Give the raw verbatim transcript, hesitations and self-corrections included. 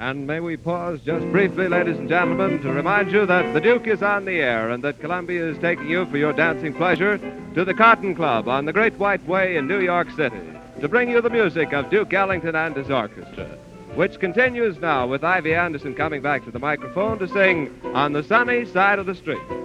And may we pause just briefly, ladies and gentlemen, to remind you that the Duke is on the air and that Columbia is taking you for your dancing pleasure to the Cotton Club on the Great White Way in New York City to bring you the music of Duke Ellington and his orchestra, which continues now with Ivy Anderson coming back to the microphone to sing On the Sunny Side of the Street.